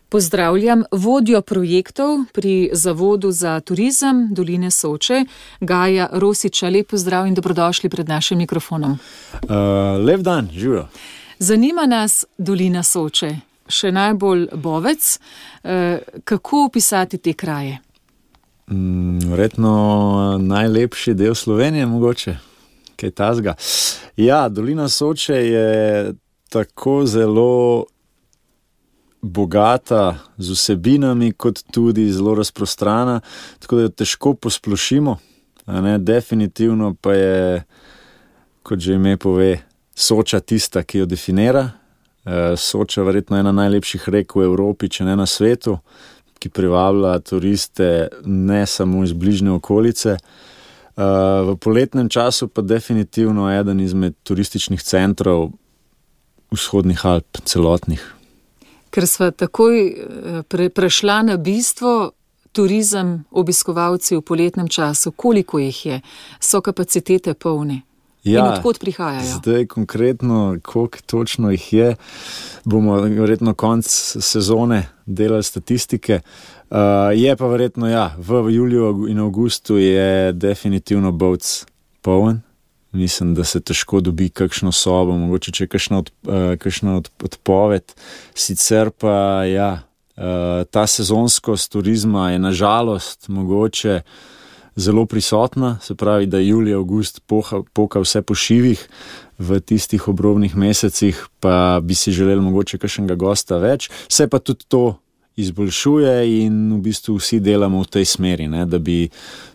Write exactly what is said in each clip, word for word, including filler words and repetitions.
Pozdravljam vodjo projektov pri Zavodu za turizem Doline Soče, Gaja Rosiča. Lep pozdrav in dobrodošli pred našim mikrofonom. Uh, lep dan, živijo. Zanima nas Dolina Soče, še najbolj Bovec. Uh, kako opisati te kraje? Verjetno mm, najlepši del Slovenije, mogoče, kaj tazga. Ja, Dolina Soče je tako zelo bogata z vsebinami, kot tudi zelo razprostrana, tako da jo težko posplošimo. Ne? Definitivno pa je, kot že ime pove, Soča tista, ki jo definira. Soča verjetno ena najlepših rek v Evropi, če ne na svetu, ki privablja turiste ne samo iz bližnje okolice. V poletnem času pa definitivno eden izmed turističnih centrov vzhodnih Alp, celotnih. Ker sva takoj pre, prešla na bistvo, turizem, obiskovalci v poletnem času, koliko jih je, so kapacitete polne ja, in odkot prihajajo? Zdaj konkretno, koliko točno jih je, bomo verjetno konc sezone delali statistike. Uh, je pa verjetno, ja, v juliju in avgustu je definitivno Bovec poln. Mislim, da se težko dobi kakšno sobo, mogoče če je kakšna, od, uh, kakšna od, odpoved. Sicer pa, ja, uh, ta sezonskost turizma je nažalost mogoče zelo prisotna, se pravi, da julij, avgust poha, poka vse po šivih, v tistih obrobnih mesecih pa bi si želeli mogoče kakšnega gosta več. Se pa tudi to izboljšuje in v bistvu vsi delamo v tej smeri, ne, da bi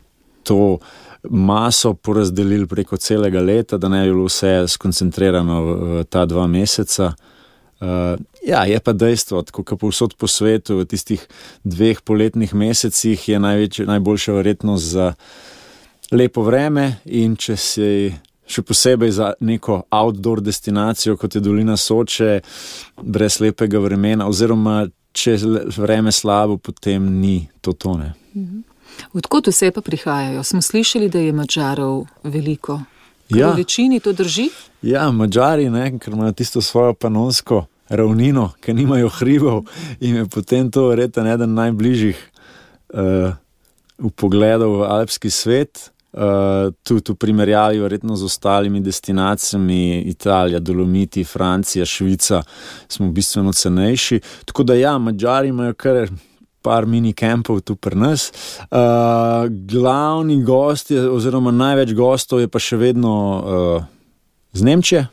to maso porazdelili preko celega leta, da ne bi bilo vse skoncentrirano v ta dva meseca. Uh, ja, je pa dejstvo, tako kot povsod po svetu, v tistih dveh poletnih mesecih je največja, najboljša verjetnost za lepo vreme in če si še posebej za neko outdoor destinacijo, kot je Dolina Soče, brez lepega vremena, oziroma če vreme slabo, potem ni to tone. Mhm. Odkot vse pa prihajajo? Smo slišali, da je Madžarov veliko. Ja. V večini to drži? Ja, Madžari, ne, ker imajo tisto svojo panonsko ravnino, ker nimajo hribov in je potem to verjetno eden najbližjih uh, vpogledov v alpski svet. Uh, tudi v primerjavi verjetno z ostalimi destinacijami, Italija, Dolomiti, Francija, Švica, smo bistveno cenejši. Tako da ja, Madžari imajo kar par mini kempov tu pri nas. Uh, glavni gost je, oziroma največ gostov je pa še vedno uh, z Nemčije,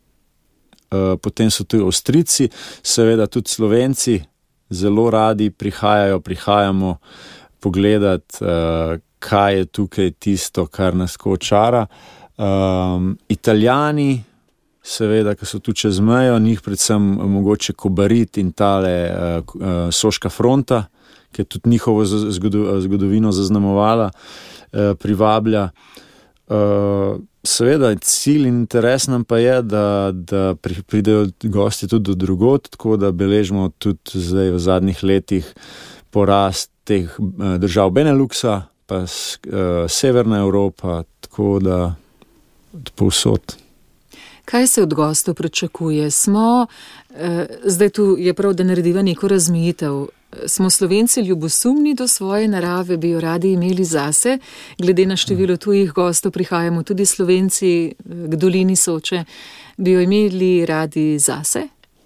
uh, potem so tu Avstrijci, seveda tudi Slovenci zelo radi prihajajo, prihajamo pogledat, uh, kaj je tukaj tisto, kar nas ko očara. Um, Italijani, seveda, ki so tu čez mejo, njih predvsem mogoče Kobarid in tale uh, uh, Soška fronta, ki je tudi njihovo zgodovino zaznamovala, eh, privablja. Eh, seveda, cilj in interes nam pa je, da, da pridejo gosti tudi do drugod, tako da beležimo tudi zdaj v zadnjih letih porast teh eh, držav Beneluxa, pa eh, Severna Evropa, tako da povsod. Kaj se od gostov pričakuje? Smo, eh, zdaj tu je prav, da narediva neko razmejitev. Smo Slovenci ljubosumni do svoje narave, bi jo radi imeli zase, glede na število tujih gostov prihajamo tudi Slovenci k Dolini Soče, bi jo imeli radi zase?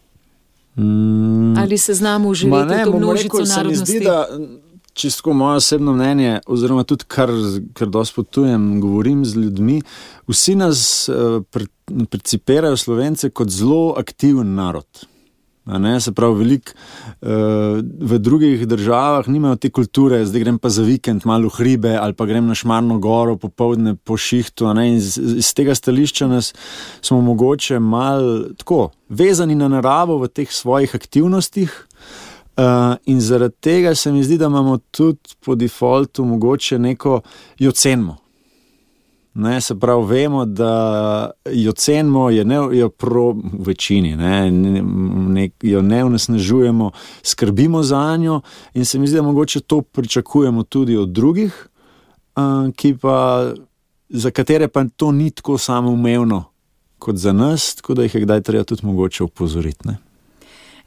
Mm, Ali se znamo uživeti v to množico narodnosti? Se mi zdi, da čisto moje osebno mnenje, oziroma tudi kar, kar dosti potujem, govorim z ljudmi, vsi nas uh, percipirajo Slovence kot zelo aktiven narod. Ne, se pravi, veliko uh, v drugih državah nimajo te kulture, zdaj grem pa za vikend malo v hribe ali pa grem na Šmarno goro popoldne po šihtu, ne, in iz, iz tega stališča nas smo mogoče malo tako vezani na naravo v teh svojih aktivnostih uh, in zaradi tega se mi zdi, da imamo tudi po defaultu mogoče neko jo cenimo. Ne, se pravi, vemo, da jo cenimo, jo, ne, jo pro v večini, ne, ne, jo ne onesnažujemo, skrbimo za njo in se mi zdi, da mogoče to pričakujemo tudi od drugih, uh, ki pa, za katere pa to ni tako samoumevno kot za nas, tako da jih je kdaj treba tudi mogoče opozoriti. Ne.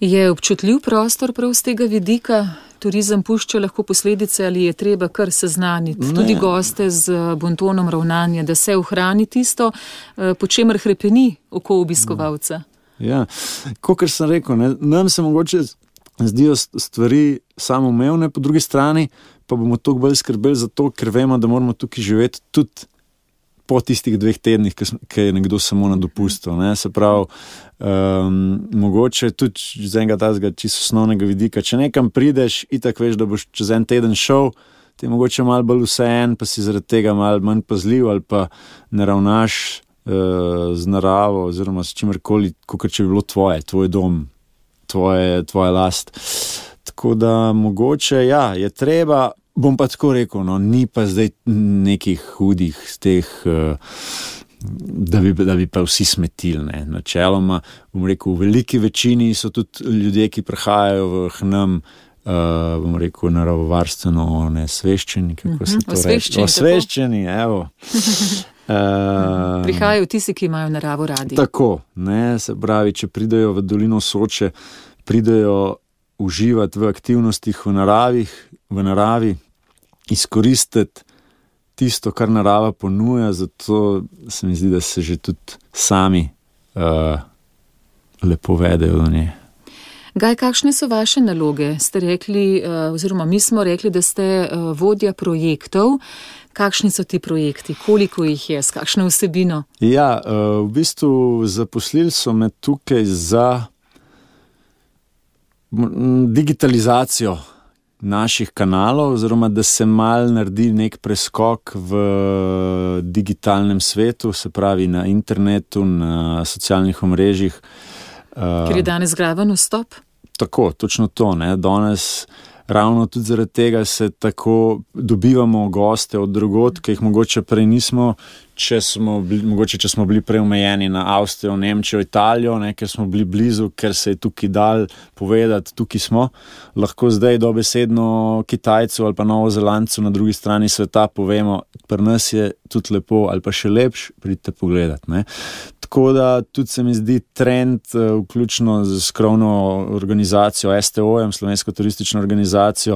Je občutljiv prostor prav z tega vidika? Turizem pušča lahko posledice ali je treba kar seznaniti ne. tudi goste z bontonom ravnanja, da se ohrani tisto, po čemer hrepeni oko obiskovalca? Ja, kakor sem rekel, ne, nam se mogoče zdijo stvari samoumevne, po drugi strani pa bomo toliko bolj skrbeli za to, ker vemo, da moramo tukaj živeti tudi po tistih dveh tednih, ki je nekdo samo na dopustu. Ne? Se pravi, um, mogoče tudi z enega tazga čisto osnovnega vidika, če nekam prideš, itak veš, da boš čez en teden šel, ti je mogoče malo bolj vseeno, pa si zaradi tega malo manj pazljiv ali pa ne ravnaš uh, z naravo oziroma s čimerkoli, kakor če bi bilo tvoje, tvoj dom, tvoje, tvoja last. Tako da mogoče, ja, je treba. Bom pa tako rekel, no, ni pa zdaj nekih hudih z teh, da bi, da bi pa vsi smetili, ne. Načeloma, bom rekel, v veliki večini so tudi ljudje, ki prihajajo v k nam, uh, bom rekel, naravovarstveno nesveščeni, kako se to reče? Osveščeni, evo. Uh, Prihajajo tisti, ki imajo naravo radi. Tako, ne, se pravi, če pridejo v dolino Soče, pridejo uživati v aktivnostih v naravi, v naravi, izkoristiti tisto, kar narava ponuja, zato se mi zdi, da se že tudi sami uh, lepo vedejo do nje. Gaj, kakšne so vaše naloge? Ste rekli, uh, oziroma mi smo rekli, da ste uh, vodja projektov. Kakšni so ti projekti? Koliko jih je? S kakšno vsebino? Ja, uh, v bistvu zaposlili so me tukaj za digitalizacijo naših kanalov, oziroma da se mal naredi nek preskok v digitalnem svetu, se pravi na internetu, na socialnih omrežjih. Ker je danes graven vstop? Tako, točno to, ne. Danes ravno tudi zaradi tega se tako dobivamo goste od drugod, ki jih mogoče prej nismo, če smo bili, mogoče če smo bili prej omejeni na Avstrijo, Nemčijo, Italijo, ne, ker smo bili blizu, ker se je tukaj dal povedati, tukaj smo, lahko zdaj dobesedno Kitajcu ali pa Novozelandcu na drugi strani sveta povemo, pri nas je tudi lepo ali pa še lepš, pridite pogledati, ne. Tako da tudi se mi zdi trend, vključno z skrovno organizacijo S T O-jem, Slovensko turistično organizacijo,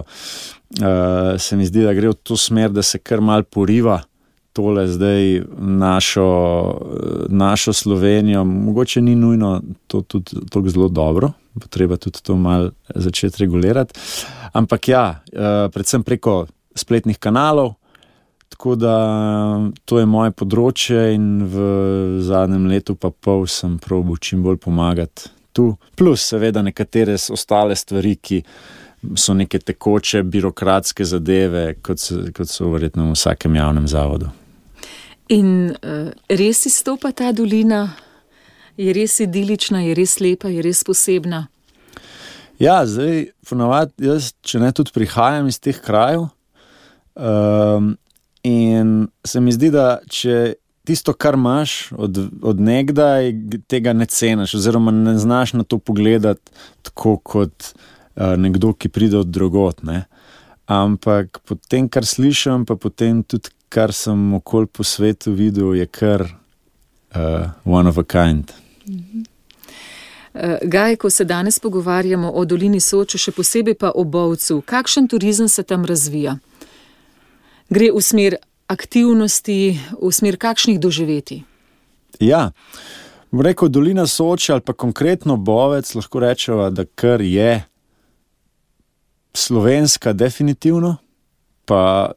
se mi zdi, da gre v to smer, da se kar mal poriva tole zdaj našo, našo Slovenijo. Mogoče ni nujno to tudi tako zelo dobro, bo treba tudi to mal začeti regulirati. Ampak ja, predvsem preko spletnih kanalov, tako da to je moje področje in v zadnjem letu pa pol sem probal čim bolj pomagati tu. Plus seveda nekatere ostale stvari, ki so neke tekoče birokratske zadeve, kot so, kot so verjetno v vsakem javnem zavodu. In uh, res izstopa ta dolina? Je res idilična, je res lepa, je res posebna? Ja, zdaj ponavadi jaz, če ne tudi prihajam iz teh krajev, um, in se mi zdi, da če tisto, kar imaš od, od nekdaj, tega ne ceniš, oziroma ne znaš na to pogledati tako kot uh, nekdo, ki pride od drugot, ne. Ampak potem, kar slišam, pa potem tudi, kar sem okoli po svetu videl, je kar uh, one of a kind. Mhm. Gaj, ko se danes pogovarjamo o dolini Soče, še posebej pa o Bovcu, kakšen turizem se tam razvija? Gre v smer aktivnosti, v smer kakšnih doživetij? Ja, bom rekel, dolina Soče ali pa konkretno Bovec, lahko rečeva, da kar je slovenska definitivno, pa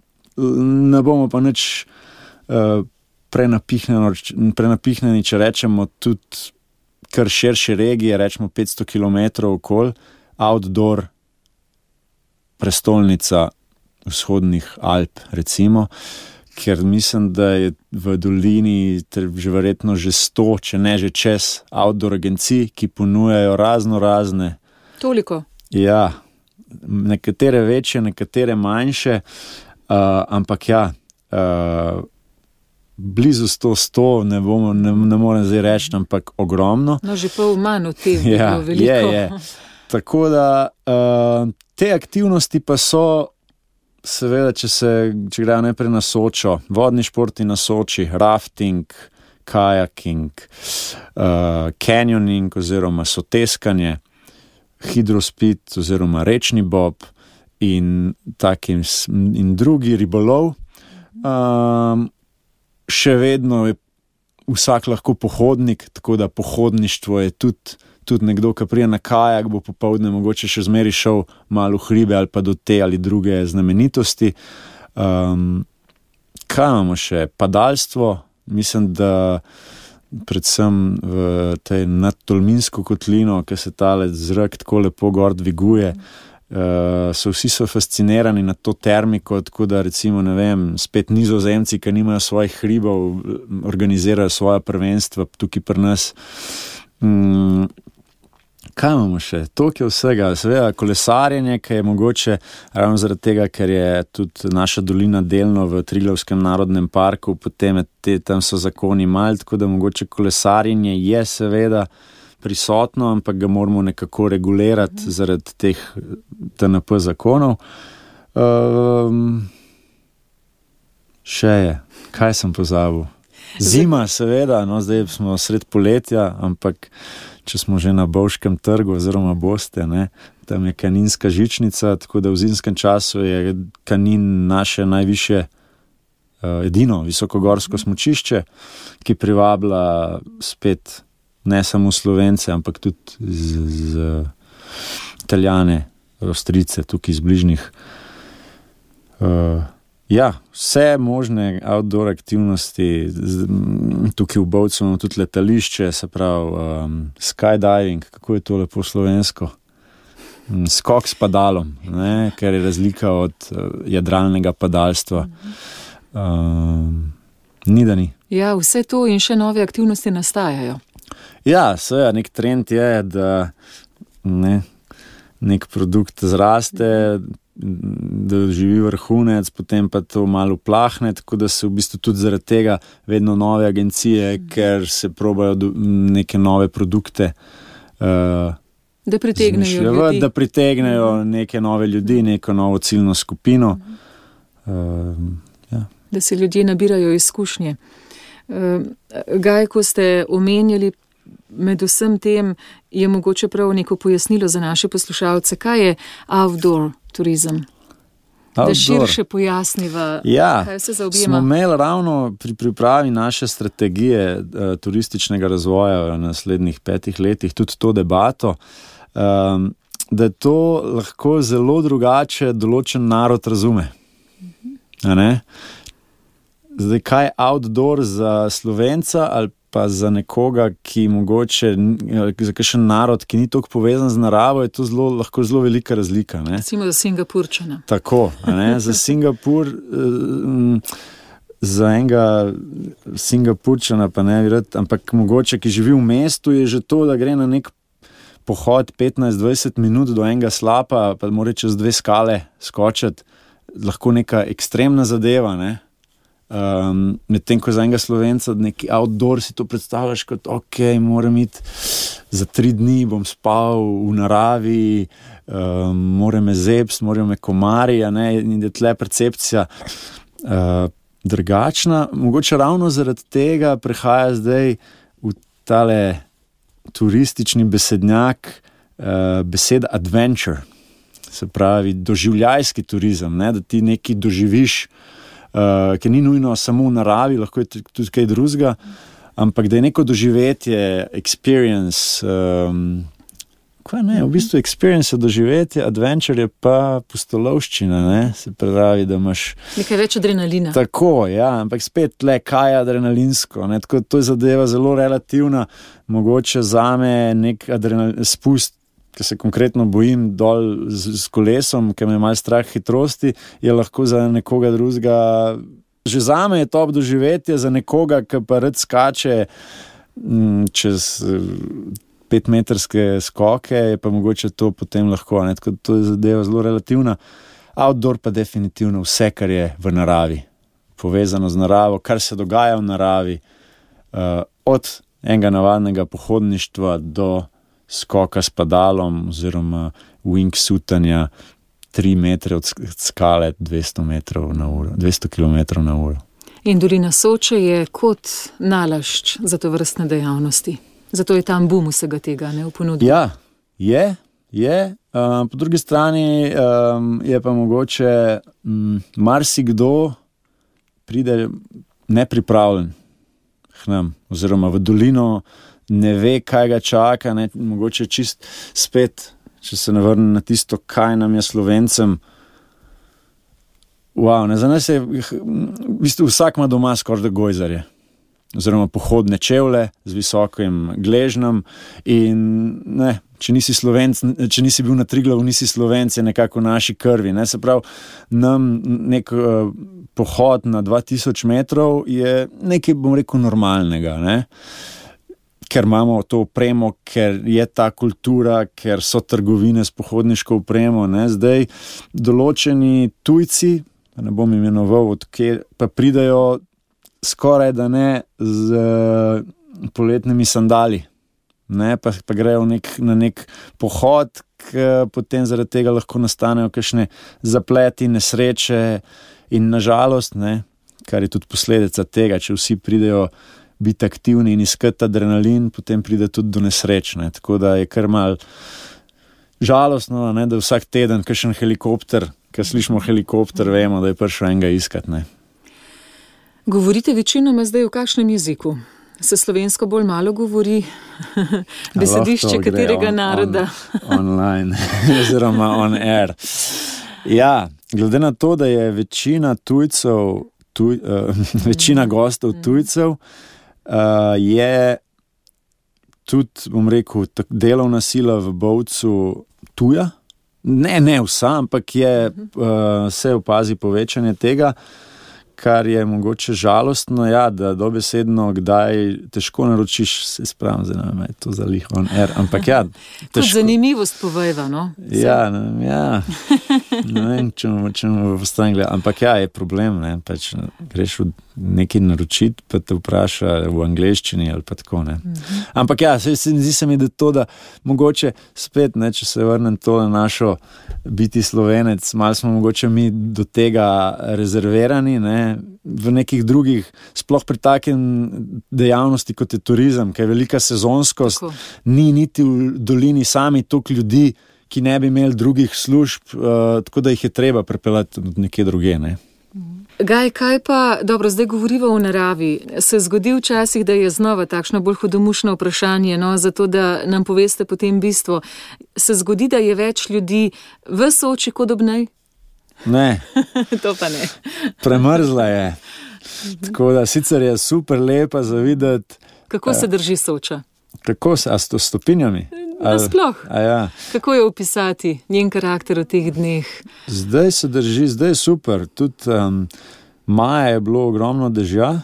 ne bomo pa nič uh, prenapihnjeni, če rečemo tudi kar širše regije, rečemo petsto kilometrov okoli, outdoor prestolnica vzhodnih Alp, recimo, ker mislim, da je v dolini že verjetno že sto, če ne že čez outdoor agencij, ki ponujajo razno razne. Toliko? Ja, nekatere večje, nekatere manjše, uh, ampak ja, uh, blizu sto, sto, ne, bomo, ne, ne morem zdaj reči, ampak ogromno. No, že pol manj v tem, ja, bilo veliko. Je, je. Tako da uh, te aktivnosti pa so, seveda, če se če grejo najprej na Sočo, vodni športi na Soči, rafting, kajaking, uh, canyoning oziroma soteskanje, hidrospid oziroma rečni bob in, takim, in drugi ribolov. Um, še vedno je vsak lahko pohodnik, tako da pohodništvo je tudi, tudi nekdo, ki prije na kajak, bo popoldne mogoče še zmeri šel malo v hribe ali pa do te ali druge znamenitosti. Um, kaj imamo še? Padalstvo. Mislim, da predvsem v tej nad Tolminsko kotlino, ki se tale zrak tako lepo gor dviguje, Uh, so vsi so fascinirani na to termiko, tako da recimo, ne vem, spet Nizozemci, ki nimajo svojih hribov, organizirajo svoja prvenstva tukaj pri nas. Mm, kaj imamo še? Toliko je vsega. Seveda kolesarjenje, ki je mogoče ravno zaradi tega, ker je tudi naša dolina delno v Triglavskem narodnem parku, potem te, tam so zakoni malo, tako da mogoče kolesarjenje je seveda prisotno, ampak ga moramo nekako regulirati mm. zaradi teh T N P zakonov. Um, še je. Kaj sem pozabil? Zima, seveda, no, zdaj smo sred poletja, ampak če smo že na Bovškem trgu, oziroma boste, ne, tam je kaninska žičnica, tako da v zimskem času je Kanin naše najvišje, uh, edino visokogorsko smučišče, ki privablja spet ne samo Slovence, ampak tudi z, z Italijane, Avstrijce, tukaj iz bližnjih. Uh, ja, vse možne outdoor aktivnosti, z, tukaj v Bovcu imamo tudi letališče, se pravi um, skydiving, kako je to lepo slovensko? Skok s padalom, ne, ker je razlika od uh, jadralnega padalstva. Um, ni da ni. Ja, vse to in še nove aktivnosti nastajajo. Ja, seveda, nek trend je, da ne, nek produkt zraste, da živi vrhunec, potem pa to malo plahne, tako da se v bistvu tudi zaradi tega vedno nove agencije, ker se probajo do, neke nove produkte uh, da pritegnejo ljudi. Da pritegnejo neke nove ljudi, neko novo ciljno skupino. Uh, ja. Da se ljudje nabirajo izkušnje. Uh, Gaj, ko ste omenjali med vsem tem, je mogoče prav neko pojasnilo za naše poslušalce, kaj je outdoor turizem? Outdoor. Da širše pojasniva, ja, kaj se zaobjema. Smo imeli ravno pri pripravi naše strategije uh, turističnega razvoja v naslednjih petih letih tudi to debato, um, da je to lahko zelo drugače določen narod razume. Uh-huh. A ne? Zdaj, kaj je outdoor za Slovenca ali pa za nekoga, ki mogoče, za kakšen narod, ki ni toliko povezan z naravo, je to zelo, lahko zelo velika razlika. Ne? Recimo za Singapurčana. Tako, a ne? Za Singapur, za enega Singapurčana pa ne virati, ampak mogoče, ki živi v mestu, je že to, da gre na nek pohod petnajst dvajset minut do enega slapa, pa mora čez dve skale skočiti, lahko neka ekstremna zadeva, ne? Um, medtem ko za enega Slovenca neki outdoor si to predstavljaš kot ok, moram iti za tri dni, bom spal v naravi, um, mora me zebst, morajo me komarji, a ne, in je tle percepcija uh, drugačna. Mogoče ravno zaradi tega prehaja zdaj v tale turistični besednjak uh, beseda adventure, se pravi doživljajski turizem, ne, da ti nekaj doživiš, Uh, ki ni nujno samo v naravi, lahko je tudi kaj drugega, ampak da je neko doživetje, experience, um, kaj ne, v bistvu experience je doživetje, adventure je pa pustolovščina, ne, se pravi, da imaš nekaj več adrenalina. Tako, ja, ampak spet tle, kaj je adrenalinsko, ne, tako to je zadeva zelo relativna, mogoče zame nek adrenalin spust, ki se konkretno bojim dol z, z kolesom, ki me je malo strah hitrosti, je lahko za nekoga drugega, že zame je top doživetje, za nekoga, ki pa rad skače m, čez petmetrske skoke, je pa mogoče to potem lahko, ne, tako to je zadeva zelo relativna. Outdoor pa definitivno vse, kar je v naravi, povezano z naravo, kar se dogaja v naravi, uh, od enega navadnega pohodništva do skoka s padalom oziroma wingsuitanja tri metre od skale dvesto metrov na uro, dvesto kilometrov na uro. In dolina Soče je kot nalašč za to vrstne dejavnosti. Zato je tam boom vsega tega, ne, v ponudbi. Ja, je je. Um, po drugi strani um, je pa mogoče um, marsikdo pride nepripravljen k nam, oziroma v dolino, ne ve, kaj ga čaka, ne, mogoče čist spet, če se ne vrne na tisto, kaj nam je Slovencem. Wow, ne, za nas je, v bistvu vsak ima doma skoraj da gojzarje, oziroma pohodne čevlje z visokim gležnjem in ne, če nisi Slovenc, če nisi bil na Triglavu, nisi Slovenc, je nekako v naši krvi. Ne? Se pravi, nam nek uh, pohod na dva tisoč metrov je nekaj, bom rekel, normalnega, ne? Ker imamo to opremo, ker je ta kultura, ker so trgovine s pohodniško opremo. Ne? Zdaj, določeni tujci, ne bom imenoval, odkjer pa pridajo skoraj da ne z uh, poletnimi sandali. Ne, pa, pa grejo nek, na nek pohod, ki potem zaradi tega lahko nastanejo kakšne zapleti, nesreče in nažalost, ne, kar je tudi posledica tega, če vsi pridejo biti aktivni in iskati adrenalin, potem pride tudi do nesreč. Ne. Tako da je kar mal žalostno, ne, da vsak teden kakšen helikopter, ko slišimo helikopter, vemo, da je prišel enega iskati. Ne. Govorite večinoma zdaj v kakšnem jeziku? Se slovensko bolj malo govori, besedišče katerega on, naroda? On, online, oziroma on air. Ja, glede na to, da je večina tujcev, tuj, uh, večina gostov tujcev, uh, je tudi, bom rekel, delovna sila v Bovcu tuja. Ne, ne vsa, ampak je, uh, se opazi povečanje tega, kar je mogoče žalostno, ja, da dobesedno kdaj težko naročiš, se spravim, zdaj ne je to za lih on air, ampak ja. Kot zanimivost povejva, no? Ja, ne, ja, ne vem, če bomo v stran gledali, ampak ja, je problem, ne, pač greš v nekaj naročiti, pa te vpraša v angleščini ali pa tako, ne. Mhm. Ampak ja, se, se, zdi se mi, da to, da mogoče spet, ne, če se vrnem to na našo biti Slovenec, malo smo mogoče mi do tega rezervirani, ne, v nekih drugih, sploh pri takem dejavnosti, kot je turizem, ki je velika sezonskost, tako. Ni niti v dolini sami toliko ljudi, ki ne bi imeli drugih služb, uh, tako da jih je treba pripeljati nekje druge, ne. Gaj, kaj pa, dobro, zdaj govoriva o naravi, se zgodi včasih, da je znova takšno bolj hudomušno vprašanje, no, zato da nam poveste potem bistvo, se zgodi, da je več ljudi v Soči kot ob njej? Ne. To pa ne. Premrzla je. Tako da sicer je super lepa za videti. Kako se drži Soča? Kako se, a s to stopinjami? Nasploh. Ja. Kako je opisati njen karakter v teh dneh? Zdaj se drži, zdaj je super. Tudi um, maja je bilo ogromno dežja,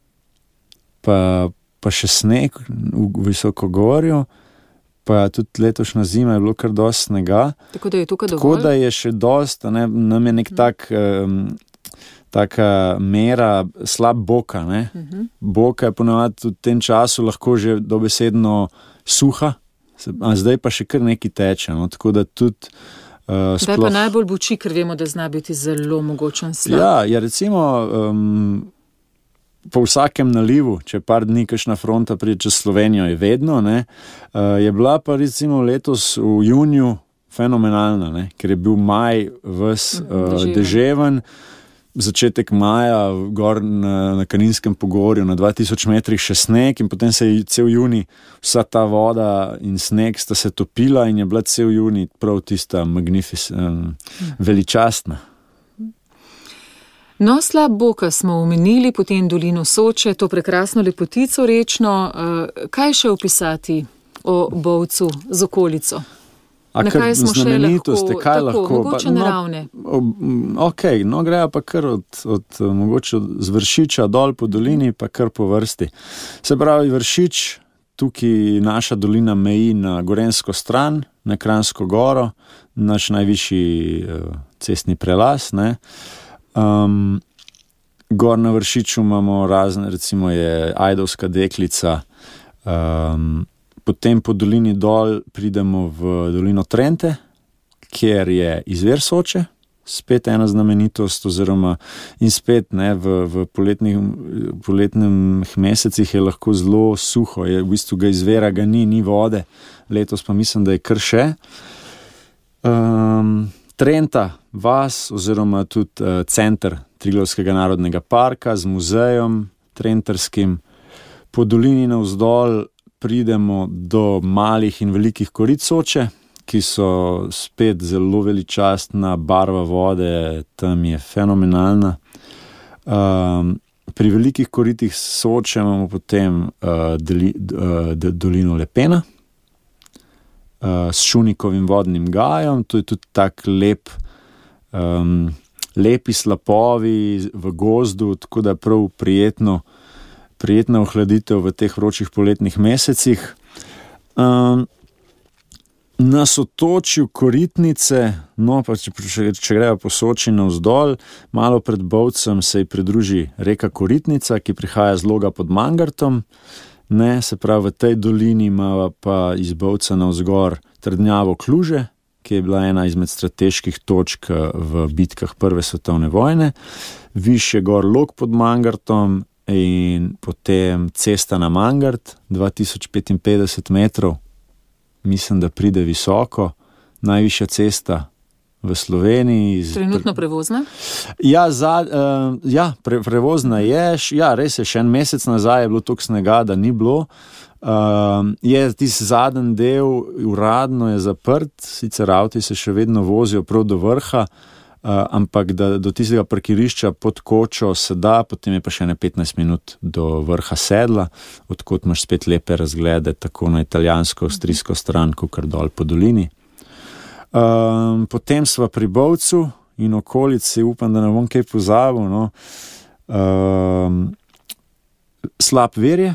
pa, pa še sneg v Visokogorju, pa tudi letošnja zima je bilo kar dosti snega. Tako da je tukaj dovolj? Tako da je še dosti, ne, nam je nek tak, um, taka mera slab boka. Ne. Uh-huh. Boka je ponavadi v tem času lahko že dobesedno suha, a zdaj pa še kar nekaj teče. No. Tako da tudi uh, zdaj sploh... pa najbolj buči, ker vemo, da zna biti zelo mogočen slab. Ja, ja recimo... Um, po vsakem nalivu, če par dni kakšna fronta pride čez Slovenijo, je vedno, ne, uh, je bila pa recimo letos v juniju fenomenalna, ne, ker je bil maj ves uh, deževen, začetek maja gor na, na Kaninskem pogorju na dva tisoč metrih še sneg in potem se je cel juni vsa ta voda in sneg sta se topila in je bila cel juni prav tista magnific, um, veličastna. No, slab boka smo omenili, potem dolino Soče, to prekrasno lepotico rečno. Kaj še opisati o Bovcu z okolico? A na kaj smo še lahko, kaj tako, lahko, mogoče no, naravne? Ok, no grejo pa kar od, od mogoče z Vršiča dol po dolini, pa kar po vrsti. Se pravi, Vršič, tukaj naša dolina meji na Gorenjsko stran, na Kranjsko goro, naš najvišji uh, cestni prelaz, ne. Um, gor na Vršiču imamo razne, recimo je Ajdovska deklica, um, potem po dolini dol pridemo v dolino Trente, kjer je izvir Soče, spet ena znamenitost, oziroma in spet ne, v, v poletnih, poletnih mesecih je lahko zelo suho, je v bistvu ga izvira, ga ni, ni vode, letos pa mislim, da je kar še. Um, Trenta vas oziroma tudi uh, center Triglavskega narodnega parka z muzejem trentarskim. Po dolini navzdol pridemo do malih in velikih korit Soče, ki so spet zelo veličastna, barva vode tam je fenomenalna. Um, pri velikih koritih Soče imamo potem uh, deli, uh, dolino Lepena, Uh, s Šunikovim vodnim gajem, to je tudi tak lep, um, lepi slapovi v gozdu, tako da prav prijetno, prijetna ohladitev v teh vročih poletnih mesecih. Um, na sotočju Koritnice, no pa če, če, če grejo po Soči navzdol, malo pred Bovcem se ji pridruži reka Koritnica, ki prihaja z Loga pod Mangartom. Ne, se pravi, v tej dolini ima pa iz Bovca navzgor trdnjavo Kluže, ki je bila ena izmed strateških točk v bitkah Prve svetovne vojne, višje gor Log pod Mangartom in potem cesta na Mangart, dva tisoč petinpetdeset metrov, mislim, da pride visoko, najvišja cesta v Sloveniji. Trenutno prevozna? Ja, za, uh, ja pre, prevozna je, ja, res je, še en mesec nazaj je bilo toliko snega, da ni bilo. Uh, je tisti zadnji del, uradno je zaprt, sicer avti se še vedno vozijo prav do vrha, uh, ampak da, do tistega parkirišča pod kočo se da, potem je pa še ne petnajst minut do vrha sedla, odkot imaš spet lepe razglede, tako na italijansko, avstrijsko stran, kot dol po dolini. Um, potem sva pri Bovcu in okolici, upam, da ne bom kaj pozabil, no. um, Slap Verje,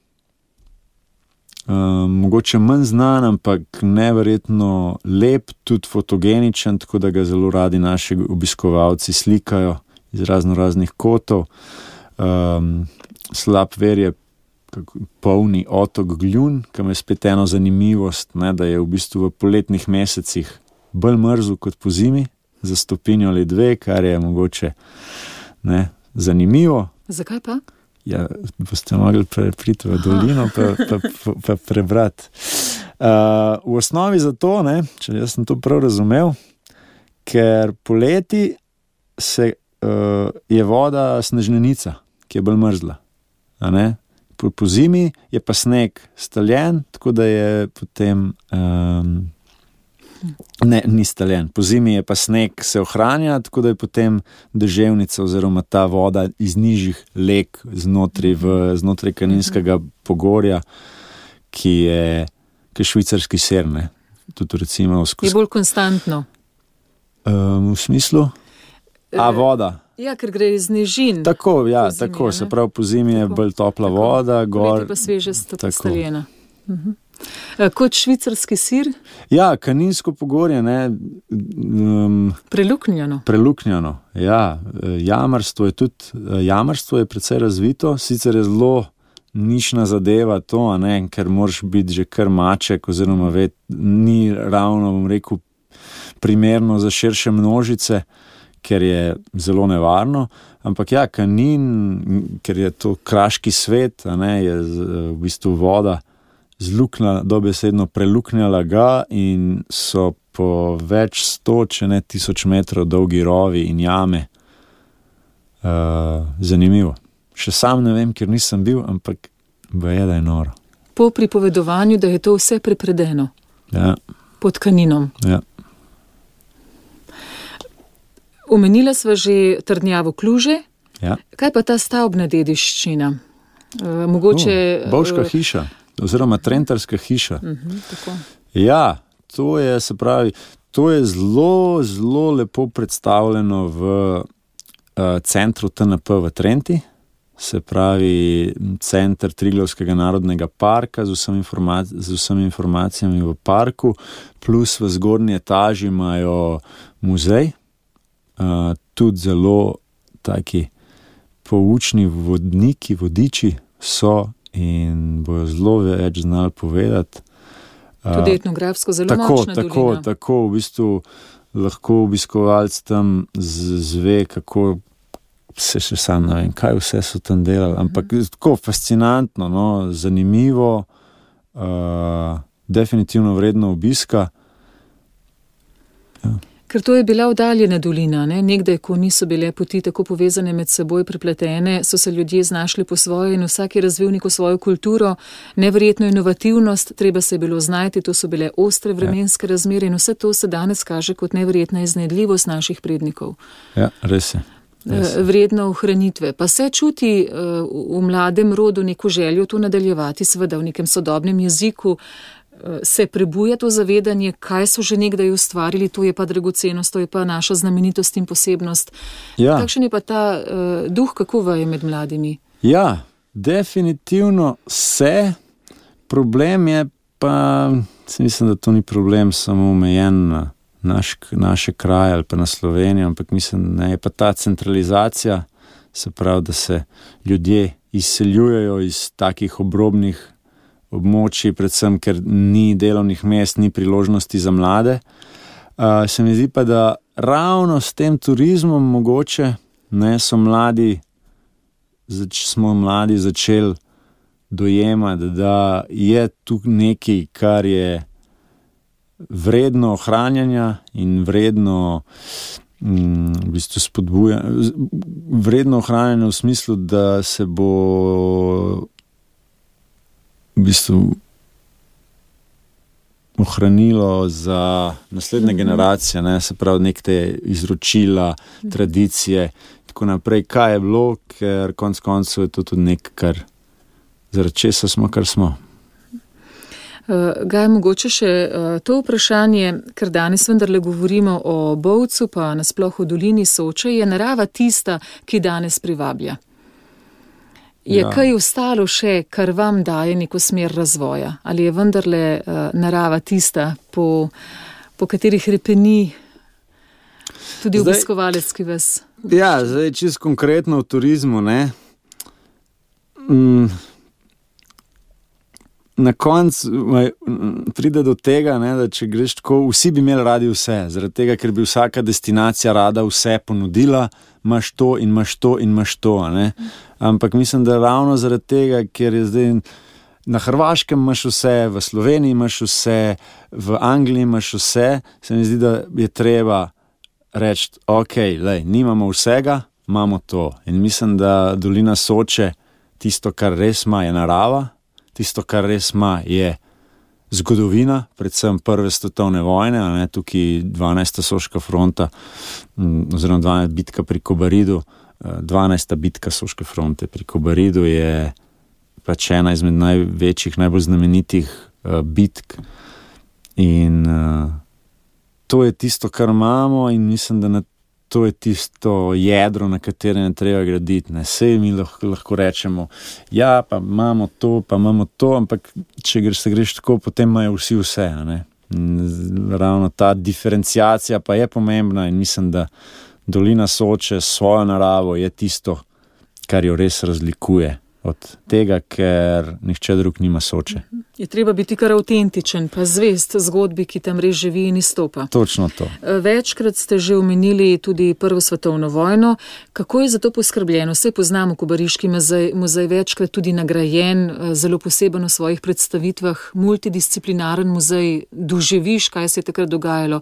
um, mogoče manj znan, ampak neverjetno lep, tudi fotogeničen, tako da ga zelo radi naši obiskovalci slikajo iz razno raznih kotov. um, Slap Verje, polni otok Gljun, kam je spet eno zanimivost, ne, da je v bistvu v poletnih mesecih bolj mrzel kot po zimi, za stopinjo ali dve, kar je mogoče, ne, zanimivo. Zakaj pa? Ja, boste mogli priti v dolino pa, pa, pa, pa prebrati. Uh, v osnovi zato, ne, če jaz sem to prav razumel, ker poleti se, uh, je voda snežnenica, ki je bolj mrzla. A ne? Po, po zimi je pa sneg staljen, tako da je potem... Um, Ne, ni staljen. Po zimi je pa sneg se ohranja, tako da je potem deževnica oziroma ta voda iz nižjih leg znotraj, v, znotraj Kaninskega pogorja, ki je, ki je švicarski ser, ne. Tudi recimo... Je bolj konstantno. Um, v smislu? A voda? Ja, ker gre iz nižin. Tako, ja, zimi, tako, se pravi, po zimi je bolj topla tako. Voda, gor... Poleti pa sveže staljena. Mhm. Kot švicarski sir? Ja, Kaninsko pogorje, ne. Um, preluknjano. Preluknjano, ja. Jamarstvo je tudi, jamarstvo je precej razvito, sicer je zelo nišna zadeva to, a ne, ker moraš biti že kar maček, oziroma ved, ni ravno, bom rekel, primerno za širše množice, ker je zelo nevarno, ampak ja, Kanin, ker je to kraški svet, a ne, je v bistvu voda zluknjala, dobesedno preluknjala ga in so po več sto, če ne tisoč metrov dolgi rovi in jame. Uh, zanimivo. Še sam ne vem, ker nisem bil, ampak baje, da je noro. Po pripovedovanju, da je to vse prepredeno. Ja. Pod Kaninom. Ja. Omenila sva že trdnjavo Kluže. Ja. Kaj pa ta stavbna dediščina? Uh, mogoče... Uh, Bovška hiša. Oziroma Trentarska hiša. Uh-huh, tako. Ja, to je, se pravi, to je zelo, zelo lepo predstavljeno v uh, centru T N P v Trenti, se pravi, center Triglavskega narodnega parka z vsemi, informac- z vsemi informacijami v parku, plus v zgornji etaži imajo muzej, uh, tudi zelo taki poučni vodniki, vodiči so in bojo zelo več znali povedati. Tudi etnografsko zelo tako, močna tako, dolina. Tako, v bistvu lahko obiskovalc tam zve, kako se še sam ne vem, kaj vse so tam delali, ampak mm. tako fascinantno, no, zanimivo, uh, definitivno vredno obiska. Ja. Ker to je bila oddaljena dolina, ne? Nekdaj, ko niso bile poti tako povezane med seboj, prepletene, so se ljudje znašli po svoje in vsak je razvil neko svojo kulturo, neverjetno inovativnost, treba se je bilo znajti, to so bile ostre vremenske ja. razmere in vse to se danes kaže kot neverjetna iznajdljivost naših prednikov. Ja, res je. Res je. Vredno ohranitve. Pa se čuti v mladem rodu neko željo to nadaljevati, seveda v nekem sodobnem jeziku, se prebuja to zavedanje, kaj so že nekdaj ustvarili, to je pa dragocenost, to je pa naša znamenitost in posebnost. Ja. Kakšen je pa ta uh, duh, kako vaje med mladimi? Ja, definitivno se. Problem je pa, mislim, da to ni problem samo omejen na naš, naše kraje ali pa na Slovenijo, ampak mislim, da je pa ta centralizacija, se pravi, da se ljudje izseljujejo iz takih obrobnih območij, predvsem, ker ni delovnih mest, ni priložnosti za mlade. Uh, se mi zdi pa, da ravno s tem turizmom mogoče, ne, so mladi, zač, smo mladi začeli dojemati, da je tu nekaj, kar je vredno ohranjanja in vredno mm, v bistvu spodbuja, vredno ohranjanja v smislu, da se bo v bistvu ohranilo za naslednje generacije, ne, se pravi nek te izročila, tradicije, tako naprej, kaj je bilo, ker konc koncev je to tudi nek, kar zaradi česa smo, kar smo. Uh, Gaj, mogoče še uh, to vprašanje, ker danes vendarle govorimo o Bovcu, pa nasploh o dolini Soče, je narava tista, ki danes privablja. Je ja. kaj ostalo še, kar vam daje neko smer razvoja? Ali je vendarle uh, narava tista, po, po katerih repeni tudi zdaj, obiskovalec, ki vas... Ja, zdaj čisto konkretno v turizmu, ne? Mm, na koncu pride do tega, ne, da če greš tako, vsi bi imeli radi vse, zaradi tega, ker bi vsaka destinacija rada vse ponudila, imaš to in imaš to in imaš to, ne? Ampak mislim, da ravno zaradi tega, ker je zdaj na Hrvaškem imaš vse, v Sloveniji imaš vse, v Angliji imaš vse, se mi zdi, da je treba reči, ok, lej, nimamo vsega, imamo to. In mislim, da dolina Soče, tisto, kar res ima, je narava, tisto, kar res ima, je zgodovina, predvsem prve svetovne vojne, ne, tukaj dvanajsta Soška fronta, oziroma dvanajsta bitka pri Kobaridu, dvanajsta bitka Soške fronte pri Kobaridu je pač ena izmed največjih, najbolj znamenitih uh, bitk in uh, to je tisto, kar imamo in mislim, da na, to je tisto jedro, na katerem je treba graditi. Ne, sej mi lahko, lahko rečemo, ja, pa imamo to, pa imamo to, ampak če greš, se greš tako, potem imajo vsi vse, ne. Ravno ta diferenciacija pa je pomembna in mislim, da dolina Soče s svojo naravo je tisto, kar jo res razlikuje od tega, ker nihče drug nima Soče. Je treba biti kar avtentičen, pa zvest zgodbi, ki tam res živi in izstopa. Točno to. Večkrat ste že omenili tudi Prvo svetovno vojno. Kako je za to poskrbljeno? Vse poznamo, Kobariški muzej, muzej večkrat tudi nagrajen, zelo poseben v svojih predstavitvah, multidisciplinaren muzej, doživiš, kaj se je takrat dogajalo.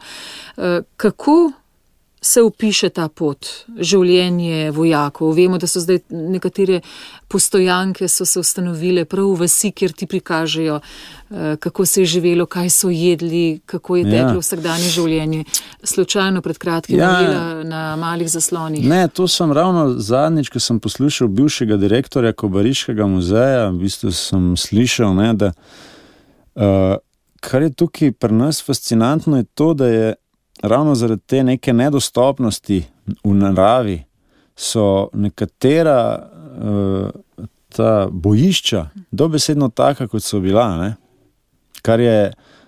Kako se opiše ta pot, življenje vojakov? Vemo, da so zdaj nekatere postojanke so se ustanovile prav v vasi, kjer ti prikažejo, kako se je živelo, kaj so jedli, kako je teklo ja. vsakdanje življenje. Slučajno pred kratkim ja. videla na malih zaslonih. Ne, to sem ravno zadnjič, ko sem poslušal bivšega direktorja Kobariškega muzeja, v bistvu sem slišal, ne, da uh, kar je tukaj pri nas fascinantno je to, da je ravno zaradi te neke nedostopnosti v naravi so nekatera uh, ta bojišča dobesedno taka, kot so bila, ne? Kar je,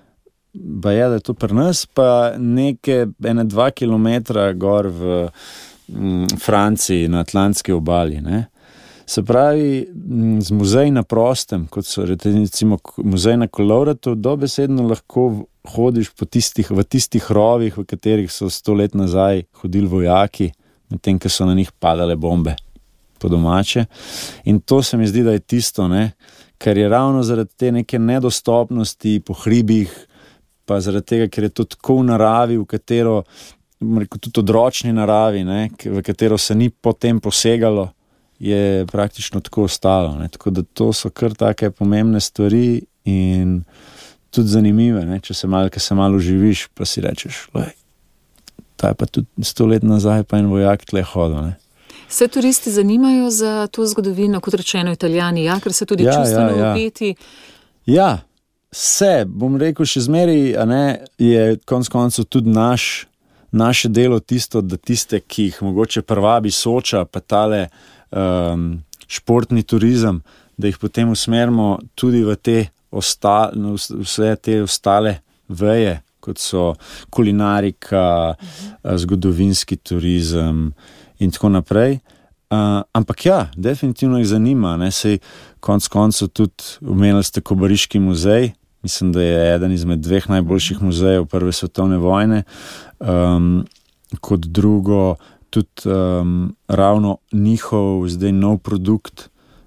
ba je, da je to pri nas, pa neke ene dva kilometra gor v m, Franciji, na Atlantski obali, ne? Se pravi, z muzej na prostem, kot so recimo muzej na Kolovratu, dobesedno lahko hodiš po tistih, v tistih rovih, v katerih so sto let nazaj hodili vojaki, medtem, ko so na njih padale bombe po domače. In to se mi zdi, da je tisto, ne, ker je ravno zaradi te neke nedostopnosti po hribih, pa zaradi tega, ker je to tako v naravi, v katero, rekel, tudi odročni naravi, ne, v katero se ni potem posegalo, je praktično tako ostalo. Ne. Tako da to so kar take pomembne stvari in tudi zanimive, ne, če se malo, ker se malo živiš, pa si rečeš, lej, ta je pa tudi sto let nazaj pa en vojak tle hodil, ne. Se turisti zanimajo za to zgodovino, kot rečeno Italijani, ja, ker se tudi Ja, čustveno ja, ja. vpeti. Ja, se, bom rekel, še zmeri, a ne, je konec koncev tudi naš, naše delo tisto, da tiste, ki jih mogoče prvabi Soča, pa tale um, športni turizem, da jih potem usmerimo tudi v te osta, vse te ostale veje, kot so kulinarika, mhm. zgodovinski turizem in tako naprej. Uh, ampak ja, definitivno jih zanima, ne, sej konc koncev tudi omenili ste Kobariški muzej, mislim, da je eden izmed dveh najboljših muzejev prve svetovne vojne, um, kot drugo tudi um, ravno njihov zdaj nov produkt,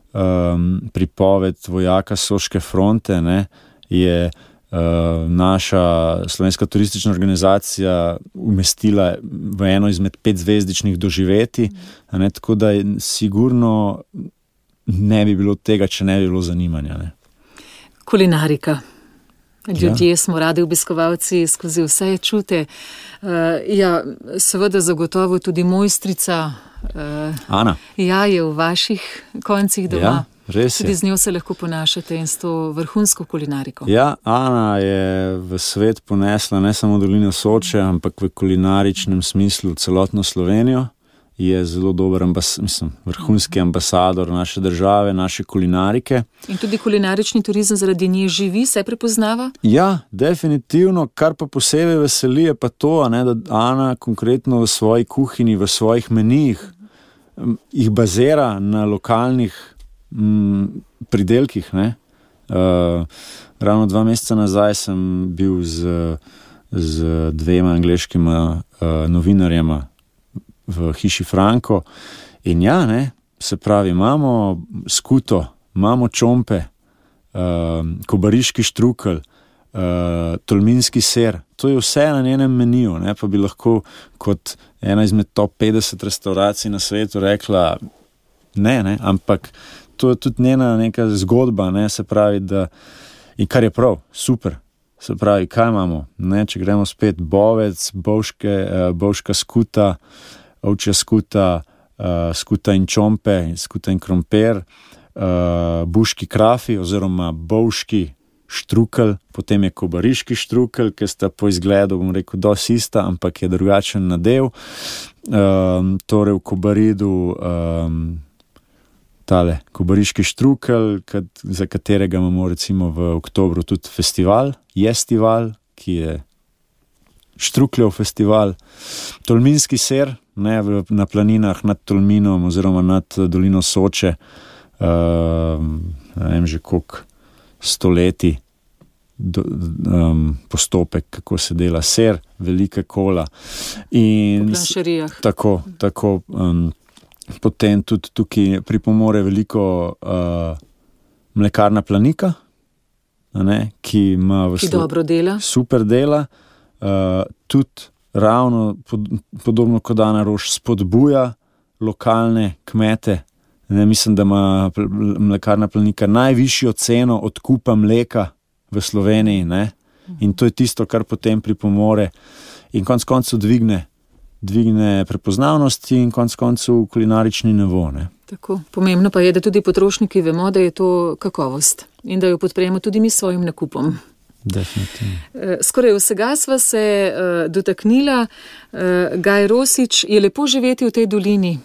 um, pripoved vojaka Soške fronte, ne, je Uh, naša slovenska turistična organizacija umestila v eno izmed petzvezdičnih doživetij, mm. ne, tako da sigurno ne bi bilo tega, če ne bi bilo zanimanja. Ne. Kulinarika. Ljudje Ja. smo radi obiskovalci skozi vse čute. Uh, ja, seveda zagotovo tudi mojstrica. Uh, Ana. Ja, je v vaših koncih doma. Ja, res je. Tudi z njo se lahko ponašate in s to vrhunsko kulinariko. Ja, Ana je v svet ponesla ne samo dolino Soče, ampak v kulinaričnem smislu celotno Slovenijo. Je zelo dober ambas, mislim, vrhunski ambasador naše države, naše kulinarike. In tudi kulinarični turizem zaradi nje živi, se prepoznava? Ja, definitivno, kar pa posebej veseli je pa to, a ne, da Ana konkretno v svoji kuhinji, v svojih menijih jih bazira na lokalnih m, pridelkih. Ne. Uh, ravno dva meseca nazaj sem bil z, z dvema angleškima uh, novinarjema v hiši Franko in ja, ne, se pravi, imamo skuto, imamo čompe, uh, kobariški štrukelj, uh, tolminski ser, to je vse na njenem meniju, ne, pa bi lahko kot ena izmed top petdeset restauracij na svetu rekla ne, ne, ampak to je tudi njena neka zgodba, ne, se pravi, da in kar je prav, super. Se pravi, kaj imamo, ne, če gremo spet bovec, bovške, uh, bovška skuta, ovčja skuta, uh, skuta in čompe, skuta in krompir, uh, buški krafi oziroma bovški štrukelj, potem je kobariški štrukelj, ki sta po izgledu, bom rekel, dosti ista, ampak je drugačen nadev. Um, torej v Kobaridu um, tale kobariški štrukelj, kad, za katerega imamo recimo v oktobru tudi festival, Jestival, ki je štrukljev festival, tolminski ser, ne, v, na planinah nad Tolminom oziroma nad dolino Soče, uh, ne vem že koliko stoletij do, um, postopek, kako se dela ser, velika kola. In v planšerijah. Tako, tako um, potem tudi tukaj pripomore veliko uh, mlekarna Planika, ne, ki ima v ki dobro dela. Super dela, uh, tudi ravno pod, podobno kot Ana Roš spodbuja lokalne kmete. Ne, mislim, da ima mlekarna Planika najvišjo ceno odkupa mleka v Sloveniji, ne? In to je tisto, kar potem pripomore in konec koncev dvigne, dvigne prepoznavnost in konec koncev kulinarični nivo. Ne? Tako. Pomembno pa je, da tudi potrošniki vemo, da je to kakovost in da jo podpremo tudi mi s svojim nakupom. Definitivno. Skoraj vsega sva se uh, dotaknila. Uh, Gaj Rosič, je lepo živeti v tej dolini?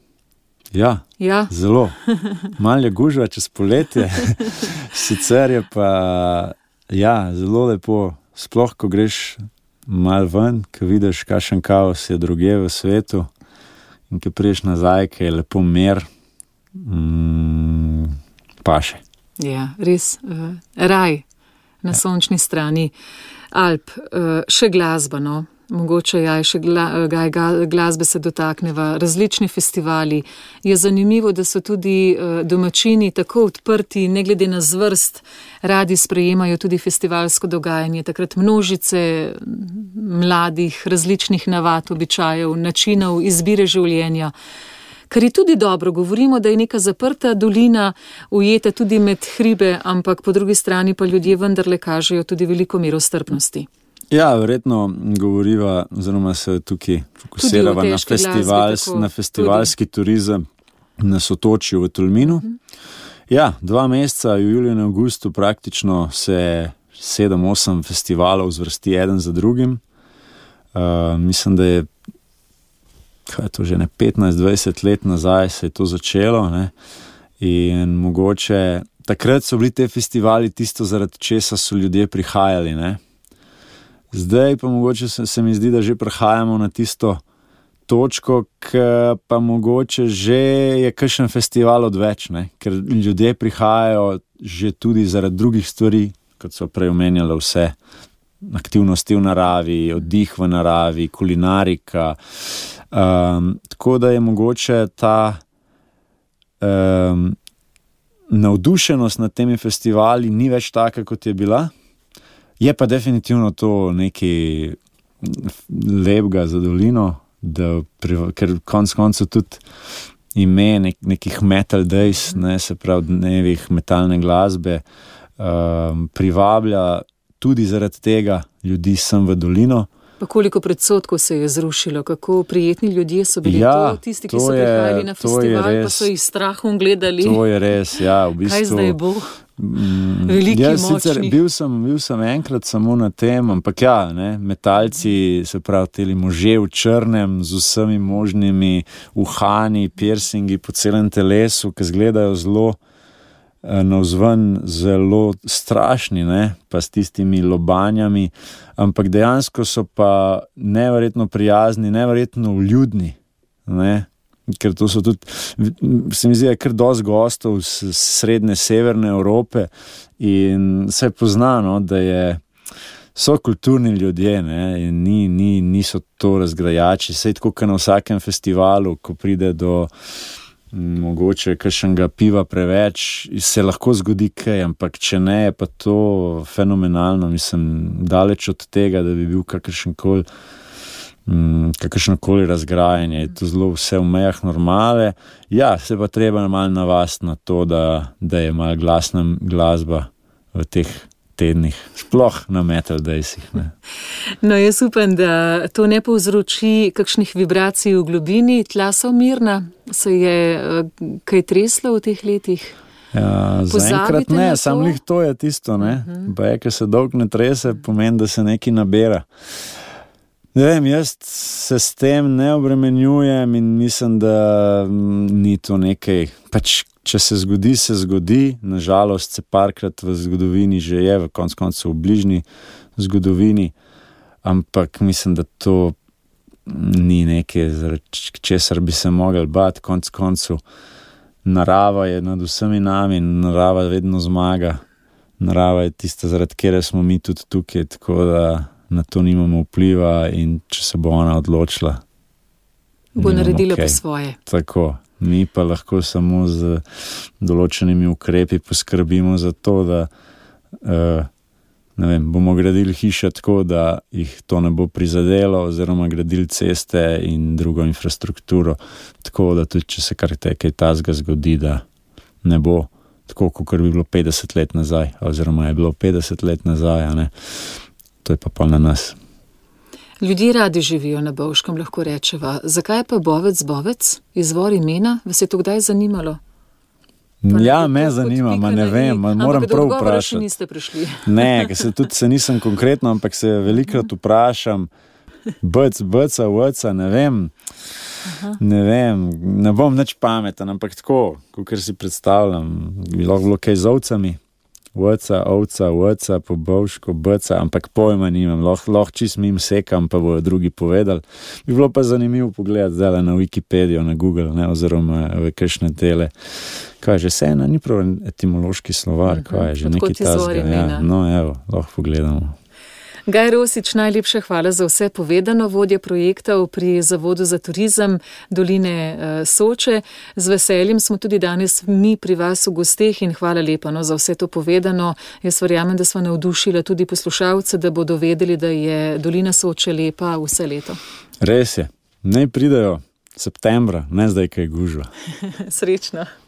Ja, ja. Zelo. Malo je gužva čez poletje, sicer je pa ja, zelo lepo, sploh ko greš malo ven, ko vidiš, kakšen kaos je drugje v svetu in ko priješ nazaj, ko je lepo mer, mm, paše. Ja, res, uh, raj na sončni strani Alp. Uh, še glasba, no? Mogoče ja, še gla, gaj, glasbe se dotakneva, različni festivali. Je zanimivo, da so tudi domačini tako odprti, ne glede na zvrst, radi sprejemajo tudi festivalsko dogajanje. Takrat množice mladih, različnih navad, običajev, načinov, izbire življenja. Kar je tudi dobro, govorimo, da je neka zaprta dolina ujeta tudi med hribe, ampak po drugi strani pa ljudje vendarle kažejo tudi veliko mero strpnosti. Ja, verjetno govoriva, oziroma se tukaj fokusirava na, festival, glasbi, na festivalski tudi. Turizem na Sotočju v Tolminu. Uh-huh. Ja, dva meseca, v juliju in avgustu praktično se sedem, osem festivalov zvrsti eden za drugim. Uh, mislim, da je kaj je to že ne petnajst dvajset let nazaj se je to začelo, ne? In mogoče takrat so bili te festivali tisto, zaradi česa so ljudje prihajali, ne? Zdaj pa mogoče se, se mi zdi, da že prihajamo na tisto točko, ki pa mogoče že je kakšen festival odveč, ne? Ker ljudje prihajajo že tudi zaradi drugih stvari, kot so prej omenjali vse aktivnosti v naravi, oddih v naravi, kulinarika. Um, tako da je mogoče ta um, navdušenost nad temi festivali ni več taka, kot je bila. Je pa definitivno to nekaj lepega za dolino, da, ker konc koncev tudi ime nek, nekih metal days, ne, se pravi dnevih metalne glasbe, um, privablja tudi zaradi tega ljudi sem v dolino. Pa koliko predsotkov se je zrušilo, kako prijetni ljudje so bili ja, to, tisti, ki so prihajali na festival, res, pa so jih strahom gledali. To je res, ja, v bistvu. Kaj zdaj bo? Veliki, ja, močni. Sicer bil sem, bil sem enkrat samo na tem, ampak ja, ne, metalci, se pravi, teli možje v črnem, z vsemi možnimi uhani, piercingi po celem telesu, ki izgledajo zelo navzven zelo strašni, ne, pa s tistimi lobanjami, ampak dejansko so pa neverjetno prijazni, neverjetno vljudni, ne, ker to so tudi, se mi zdi, je kar dosti gostov z srednje, severne Evrope in se pozna, no, da je, so kulturni ljudje, ne, in ni, ni, niso to razgrajači, sej tako, kot na vsakem festivalu, ko pride do mogoče kakšnega piva preveč, se lahko zgodi kaj, ampak če ne, je pa to fenomenalno, mislim, daleč od tega, da bi bil kakršenkoli kakršnokoli razgrajanje, je to zelo vse v mejah normale. Ja, se pa treba malo navasti na to, da, da je malo glasna glasba v teh tednih, sploh na metal daysih. Ne. No, jaz upam, da to ne povzroči kakšnih vibracij v globini, tla so mirna, se je kaj treslo v teh letih? Ja, zaenkrat ne, samo lih to je tisto, ne, uh-huh. Pa je, ker se dolg ne trese, pomeni, da se nekaj nabera. Ne vem, jaz se s tem ne obremenjujem in mislim, da ni to nekaj, pač če se zgodi, se zgodi, nažalost se parkrat v zgodovini že je, v konc koncu v bližnji zgodovini, ampak mislim, da to ni nekaj, zaradi česar bi se mogli bati, konc koncu narava je nad vsemi nami in narava vedno zmaga, narava je tista, zaradi kjer smo mi tudi tukaj, tako da na to nimamo vpliva in če se bo ona odločila, bo naredila okay. po svoje. Tako. Mi pa lahko samo z določenimi ukrepi poskrbimo za to, da uh, ne vem, bomo gradili hiše tako, da jih to ne bo prizadelo, oziroma gradili ceste in drugo infrastrukturo, tako da tudi, če se kar kaj tazga zgodi, da ne bo tako, kot bi bilo petdeset let nazaj, oziroma je bilo petdeset let nazaj, a ne. To je pa pa na nas. Ljudje radi živijo na Bovškem, lahko rečeva. Zakaj pa Bovec Bovec? Izvor imena? Vas je to kdaj zanimalo? Pa ja, me zanima, ma ne vem, ma moram prav vprašati. Ampak do še niste prišli. Ne, ker se tudi se nisem konkretno, ampak se velikrat vprašam, bec, beca, veca, ne vem, Aha. ne vem, ne bom nič pameten, ampak tako, kakor si predstavljam, bi lahko bilo kaj z ovcami. Vca, ovca, vca, po bovško, beca, ampak pojma nimam, lahko loh čist mim sekam, pa bojo drugi povedali. Bi bilo pa zanimivo pogledati zdaj na Wikipedijo, na Google, ne, oziroma v kakšne tele. Kaj je že sena, ni prav etimološki slovar, kaj je že neki tazga. Ja, no, evo, lahko pogledamo. Gaj Rosič, najlepša hvala za vse povedano, vodja projektov pri Zavodu za turizem Doline Soče. Z veseljem smo tudi danes mi pri vas v gosteh in hvala lepa no, za vse to povedano. Jaz verjamem, da smo navdušili tudi poslušalce, da bodo vedeli, da je Dolina Soče lepa vse leto. Res je. Naj pridejo septembra, ne zdaj, kaj gužva. Srečno.